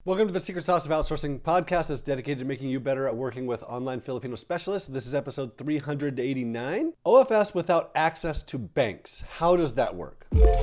Welcome to the Secret Sauce of Outsourcing podcast that's dedicated to making you better at working with online Filipino specialists. This is episode 389. OFS without access to banks. How does that work?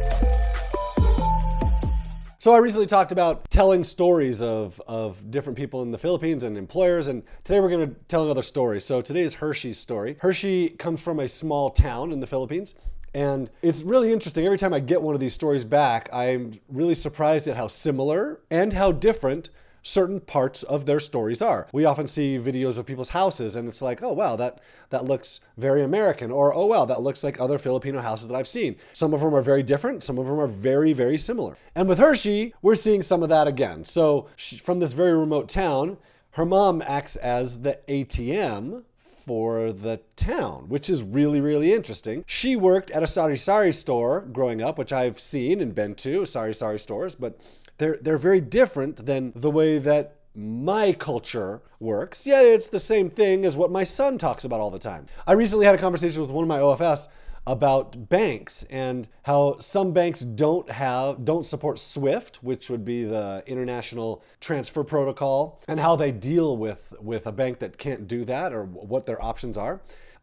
So I recently talked about telling stories of different people in the Philippines and employers, and today we're going to tell another story. So today is Hershey's story. Hershey comes from a small town in the Philippines, and it's really interesting. Every time I get one of these stories back, I'm really surprised at how similar and how different certain parts of their stories are. We often see videos of people's houses and it's like, oh wow, that looks very American, or oh wow, that looks like other Filipino houses that I've seen. Some of them are very different, some of them are very, very similar. And with Hershey, we're seeing some of that again. So from this very remote town, her mom acts as the ATM for the town, which is really, really interesting. She worked at a sari-sari store growing up, which I've seen and been to, sari-sari stores, but they're very different than the way that my culture works. Yet it's the same thing as what my son talks about all the time. I recently had a conversation with one of my OFS about banks and how some banks don't support SWIFT, which would be the international transfer protocol, and how they deal with a bank that can't do that, or what their options are.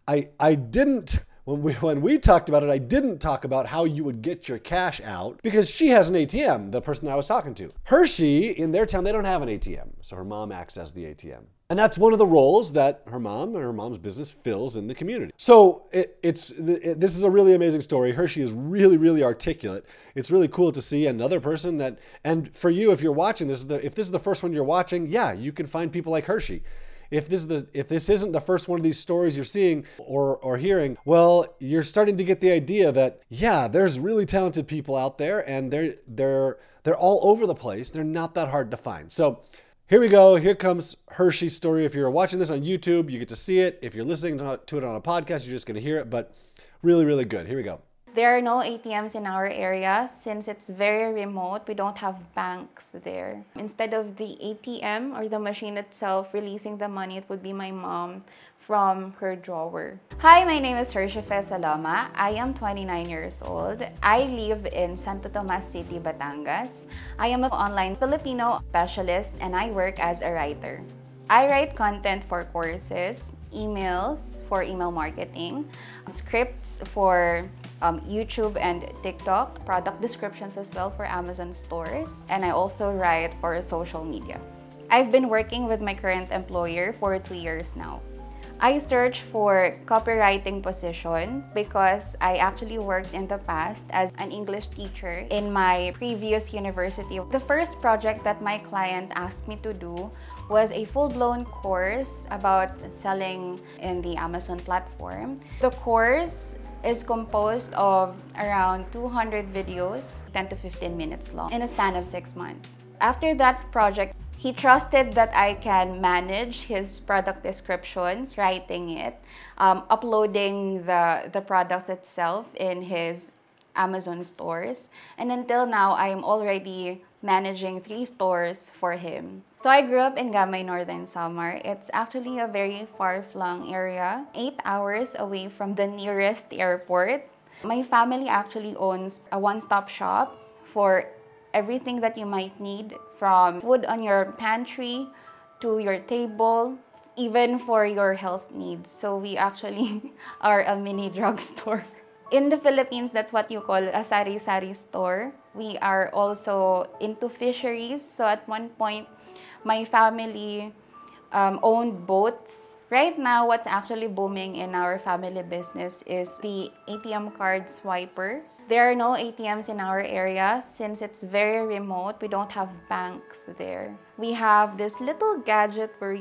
I didn't, when we talked about it, I didn't talk about how you would get your cash out, because she has an ATM, the person I was talking to. Hershey, in their town, they don't have an ATM, so her mom acts as the ATM. And that's one of the roles that her mom and her mom's business fills in the community. So this is a really amazing story. Hershey is really, really articulate. It's really cool to see another person that, and for you, if you're watching this, if this is the first one you're watching, yeah, you can find people like Hershey. If this isn't the first one of these stories you're seeing or hearing, well, you're starting to get the idea that, yeah, there's really talented people out there, and they're all over the place. They're not that hard to find. So here we go. Here comes Hershey's story. If you're watching this on YouTube, you get to see it. If you're listening to it on a podcast, you're just going to hear it, but really, really good. Here we go. There are no ATMs in our area since it's very remote. We don't have banks there. Instead of the ATM or the machine itself releasing the money, it would be my mom from her drawer. Hi, my name is Hershey Saloma. I am 29 years old. I live in Santo Tomas City, Batangas. I am an online Filipino specialist and I work as a writer. I write content for courses, emails for email marketing, scripts for YouTube and TikTok, product descriptions as well for Amazon stores, and I also write for social media. I've been working with my current employer for 2 years now. I search for copywriting position because I actually worked in the past as an English teacher in my previous university. The first project that my client asked me to do was a full-blown course about selling in the Amazon platform. The course is composed of around 200 videos, 10 to 15 minutes long, in a span of 6 months. After that project, he trusted that I can manage his product descriptions, writing it, uploading the product itself in his Amazon stores. And until now, I'm already managing 3 stores for him. So I grew up in Gamay, Northern Samar. It's actually a very far-flung area, 8 hours away from the nearest airport. My family actually owns a one-stop shop for everything that you might need, from food on your pantry to your table, even for your health needs. So we actually are a mini drugstore. In the Philippines, that's what you call a sari-sari store. We are also into fisheries. So at one point, my family owned boats. Right now, what's actually booming in our family business is the ATM card swiper. There are no ATMs in our area since it's very remote. We don't have banks there. We have this little gadget where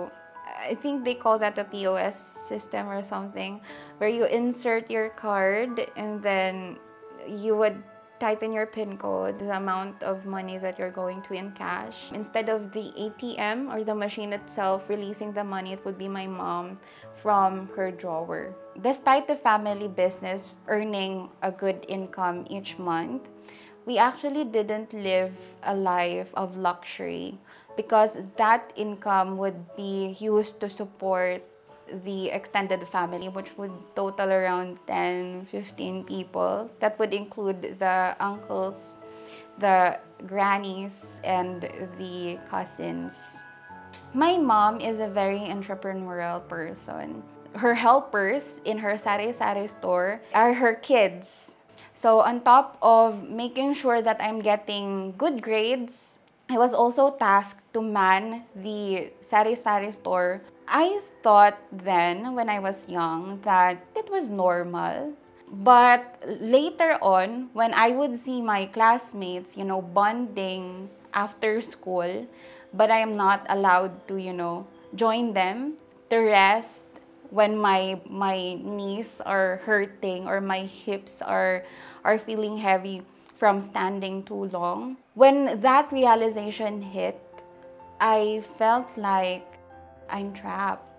I think they call that a POS system or something, where you insert your card and then you would type in your PIN code, the amount of money that you're going to in cash. Instead of the ATM or the machine itself releasing the money, it would be my mom from her drawer. Despite the family business earning a good income each month, we actually didn't live a life of luxury because that income would be used to support the extended family, which would total around 10, 15 people. That would include the uncles, the grannies and the cousins. My mom is a very entrepreneurial person. Her helpers in her sari-sari store are her kids. So on top of making sure that I'm getting good grades, I was also tasked to man the sari-sari store. I thought then, when I was young, that it was normal. But later on, when I would see my classmates, bonding after school, but I am not allowed to, join them to rest when my knees are hurting or my hips are feeling heavy from standing too long. When that realization hit, I felt like I'm trapped.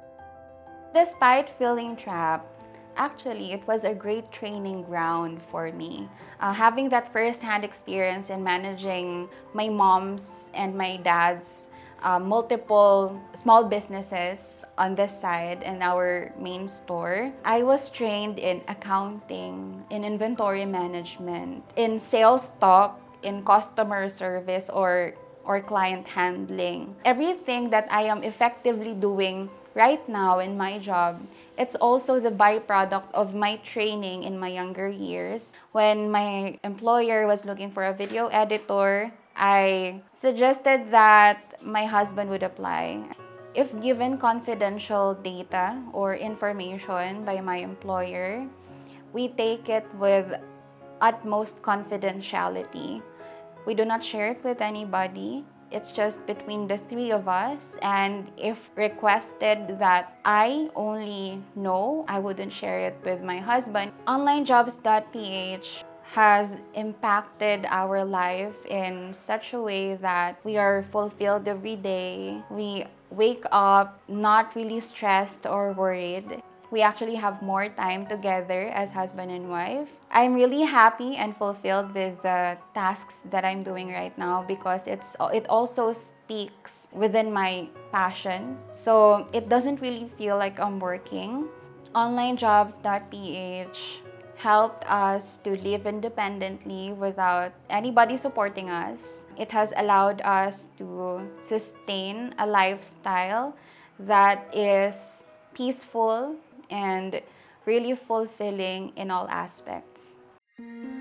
Despite feeling trapped, actually, it was a great training ground for me. Having that first-hand experience in managing my mom's and my dad's multiple small businesses on this side and our main store, I was trained in accounting, in inventory management, in sales talk, in customer service or client handling. Everything that I am effectively doing right now in my job, it's also the byproduct of my training in my younger years. When my employer was looking for a video editor, I suggested that my husband would apply. If given confidential data or information by my employer, we take it with utmost confidentiality. We do not share it with anybody. It's just between the three of us. And if requested that I only know, I wouldn't share it with my husband. Onlinejobs.ph has impacted our life in such a way that we are fulfilled every day. We wake up not really stressed or worried. We actually have more time together as husband and wife. I'm really happy and fulfilled with the tasks that I'm doing right now because it also speaks within my passion. So it doesn't really feel like I'm working. Onlinejobs.ph helped us to live independently without anybody supporting us. It has allowed us to sustain a lifestyle that is peaceful and really fulfilling in all aspects.